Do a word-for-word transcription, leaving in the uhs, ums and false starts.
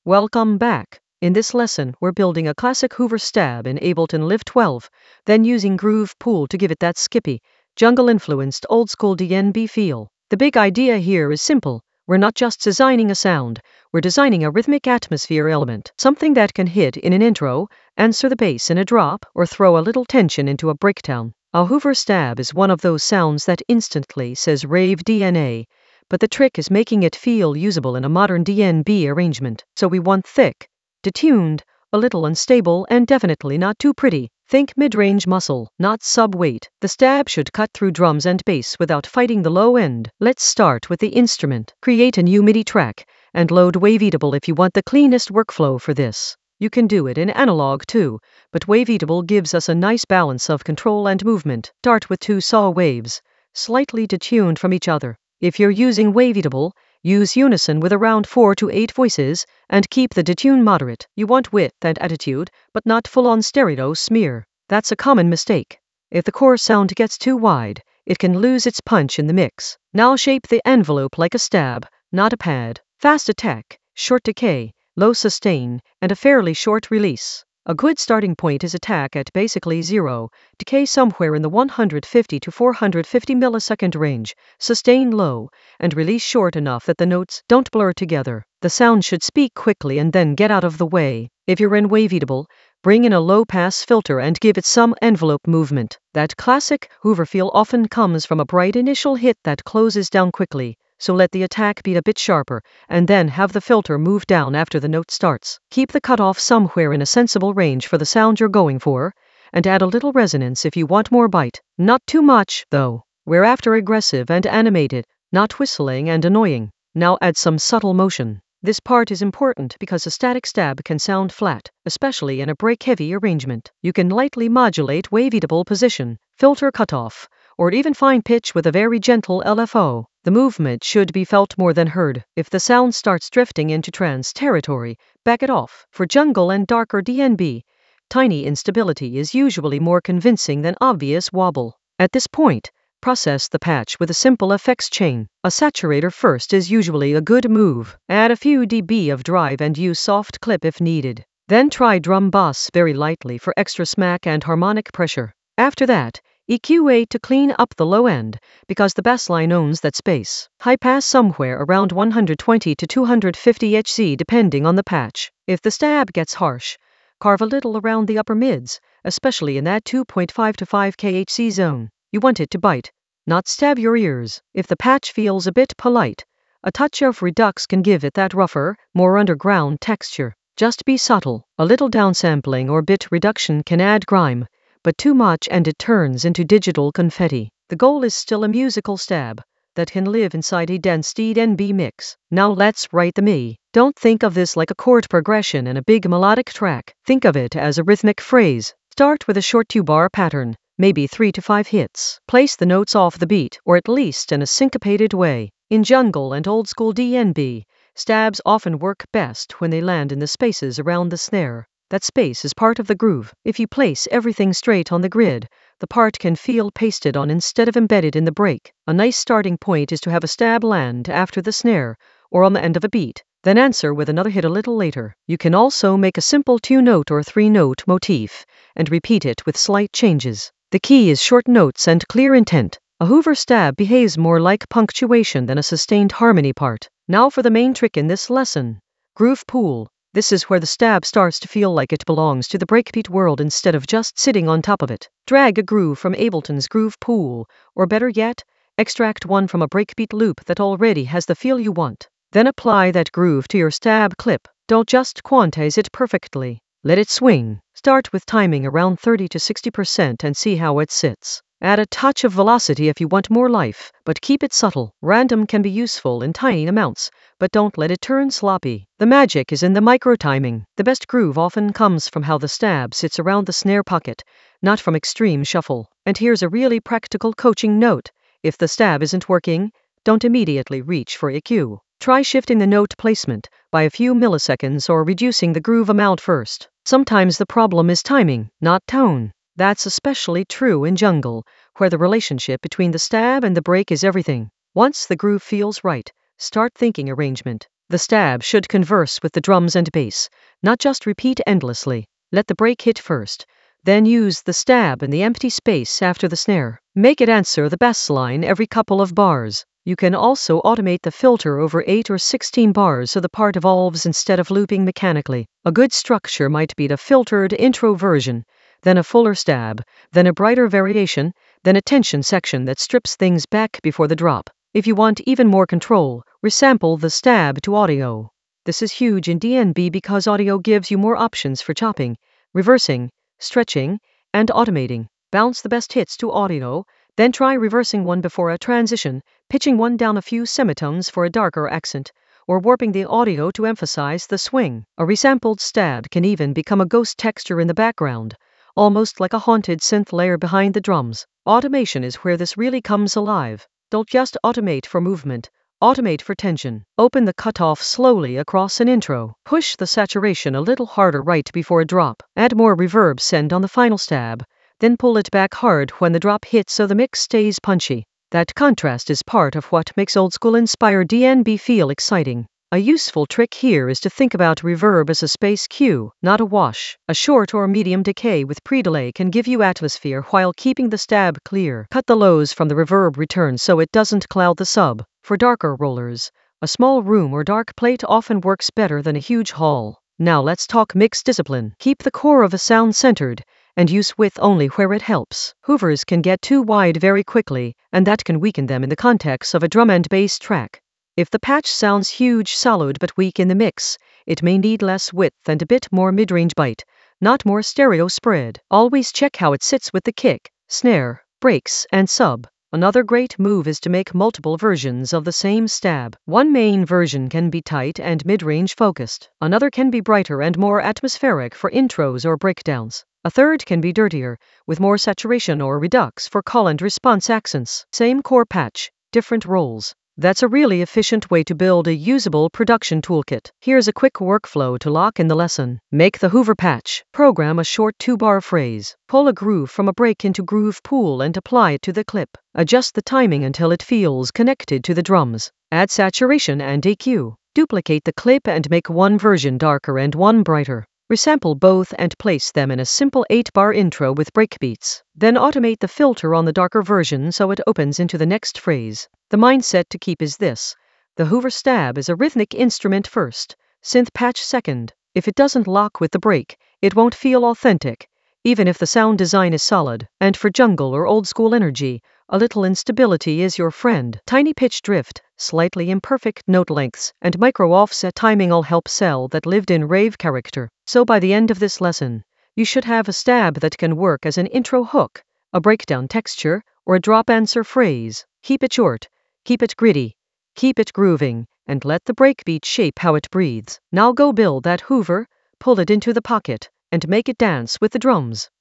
Welcome back. In this lesson, we're building a classic Hoover stab in Ableton Live twelve, then using Groove Pool to give it that skippy, jungle-influenced old-school D N B feel. The big idea here is simple. We're not just designing a sound, we're designing a rhythmic atmosphere element, something that can hit in an intro, answer the bass in a drop, or throw a little tension into a breakdown. A Hoover stab is one of those sounds that instantly says rave D N A, but the trick is making it feel usable in a modern D N B arrangement. So we want thick, detuned, a little unstable, and definitely not too pretty. Think mid-range muscle, not sub-weight. The stab should cut through drums and bass without fighting the low end. Let's start with the instrument. Create a new MIDI track, and load Waveatable if you want the cleanest workflow for this. You can do it in analog too, but Waveatable gives us a nice balance of control and movement. Start with two saw waves, slightly detuned from each other. If you're using Waveatable, use unison with around four to eight voices, and keep the detune moderate. You want width and attitude, but not full-on stereo smear. That's a common mistake. If the core sound gets too wide, it can lose its punch in the mix. Now shape the envelope like a stab, not a pad. Fast attack, short decay, low sustain, and a fairly short release. A good starting point is attack at basically zero, decay somewhere in the one hundred fifty to four hundred fifty millisecond range, sustain low, and release short enough that the notes don't blur together. The sound should speak quickly and then get out of the way. If you're in Waveatable, bring in a low-pass filter and give it some envelope movement. That classic Hoover feel often comes from a bright initial hit that closes down quickly. So let the attack be a bit sharper, and then have the filter move down after the note starts. Keep the cutoff somewhere in a sensible range for the sound you're going for, and add a little resonance if you want more bite. Not too much, though. We're after aggressive and animated, not whistling and annoying. Now add some subtle motion. This part is important because a static stab can sound flat, especially in a break-heavy arrangement. You can lightly modulate Waveatable position, filter cutoff, or even fine pitch with a very gentle L F O. The movement should be felt more than heard. If the sound starts drifting into trance territory, back it off. For jungle and darker D N B, tiny instability is usually more convincing than obvious wobble. At this point, process the patch with a simple effects chain. A saturator first is usually a good move. Add a few dB of drive and use soft clip if needed. Then try drum bass very lightly for extra smack and harmonic pressure. After that, E Q A to clean up the low end, because the bassline owns that space. High pass somewhere around one hundred twenty to two hundred fifty hertz depending on the patch. If the stab gets harsh, carve a little around the upper mids, especially in that two point five to five kilohertz zone. You want it to bite, not stab your ears. If the patch feels a bit polite, a touch of redux can give it that rougher, more underground texture. Just be subtle. A little downsampling or bit reduction can add grime, but too much and it turns into digital confetti. The goal is still a musical stab that can live inside a dense D N B mix. Now let's write the M I. Don't think of this like a chord progression in a big melodic track. Think of it as a rhythmic phrase. Start with a short two-bar pattern, maybe three to five hits. Place the notes off the beat, or at least in a syncopated way. In jungle and old-school D N B, stabs often work best when they land in the spaces around the snare. That space is part of the groove. If you place everything straight on the grid, the part can feel pasted on instead of embedded in the break. A nice starting point is to have a stab land after the snare, or on the end of a beat, then answer with another hit a little later. You can also make a simple two-note or three-note motif, and repeat it with slight changes. The key is short notes and clear intent. A Hoover stab behaves more like punctuation than a sustained harmony part. Now for the main trick in this lesson, Groove Pool. This is where the stab starts to feel like it belongs to the breakbeat world instead of just sitting on top of it. Drag a groove from Ableton's Groove Pool, or better yet, extract one from a breakbeat loop that already has the feel you want. Then apply that groove to your stab clip. Don't just quantize it perfectly. Let it swing. Start with timing around thirty to sixty percent and see how it sits. Add a touch of velocity if you want more life, but keep it subtle. Random can be useful in tiny amounts, but don't let it turn sloppy. The magic is in the micro-timing. The best groove often comes from how the stab sits around the snare pocket, not from extreme shuffle. And here's a really practical coaching note. If the stab isn't working, don't immediately reach for E Q. Try shifting the note placement by a few milliseconds or reducing the groove amount first. Sometimes the problem is timing, not tone. That's especially true in jungle, where the relationship between the stab and the break is everything. Once the groove feels right, start thinking arrangement. The stab should converse with the drums and bass, not just repeat endlessly. Let the break hit first, then use the stab in the empty space after the snare. Make it answer the bass line every couple of bars. You can also automate the filter over eight or sixteen bars so the part evolves instead of looping mechanically. A good structure might be the filtered intro version, then a fuller stab, then a brighter variation, then a tension section that strips things back before the drop. If you want even more control, resample the stab to audio. This is huge in D N B because audio gives you more options for chopping, reversing, stretching, and automating. Bounce the best hits to audio, then try reversing one before a transition, pitching one down a few semitones for a darker accent, or warping the audio to emphasize the swing. A resampled stab can even become a ghost texture in the background, almost like a haunted synth layer behind the drums. Automation is where this really comes alive. Don't just automate for movement, automate for tension. Open the cutoff slowly across an intro. Push the saturation a little harder right before a drop. Add more reverb send on the final stab, then pull it back hard when the drop hits so the mix stays punchy. That contrast is part of what makes old school inspired D N B feel exciting. A useful trick here is to think about reverb as a space cue, not a wash. A short or medium decay with pre-delay can give you atmosphere while keeping the stab clear. Cut the lows from the reverb return so it doesn't cloud the sub. For darker rollers, a small room or dark plate often works better than a huge hall. Now let's talk mix discipline. Keep the core of a sound centered, and use width only where it helps. Hoovers can get too wide very quickly, and that can weaken them in the context of a drum and bass track. If the patch sounds huge, solid but weak in the mix, it may need less width and a bit more mid-range bite, not more stereo spread. Always check how it sits with the kick, snare, breaks, and sub. Another great move is to make multiple versions of the same stab. One main version can be tight and mid-range focused. Another can be brighter and more atmospheric for intros or breakdowns. A third can be dirtier, with more saturation or redux for call and response accents. Same core patch, different roles. That's a really efficient way to build a usable production toolkit. Here's a quick workflow to lock in the lesson. Make the Hoover patch. Program a short two-bar phrase. Pull a groove from a break into Groove Pool and apply it to the clip. Adjust the timing until it feels connected to the drums. Add saturation and E Q. Duplicate the clip and make one version darker and one brighter. Resample both and place them in a simple eight-bar intro with breakbeats. Then automate the filter on the darker version so it opens into the next phrase. The mindset to keep is this: the Hoover stab is a rhythmic instrument first, synth patch second. If it doesn't lock with the break, it won't feel authentic, even if the sound design is solid. And for jungle or old school energy, a little instability is your friend. Tiny pitch drift, slightly imperfect note lengths, and micro offset timing all help sell that lived in rave character. So by the end of this lesson, you should have a stab that can work as an intro hook, a breakdown texture, or a drop answer phrase. Keep it short, keep it gritty, keep it grooving, and let the breakbeat shape how it breathes. Now go build that Hoover, pull it into the pocket, and make it dance with the drums.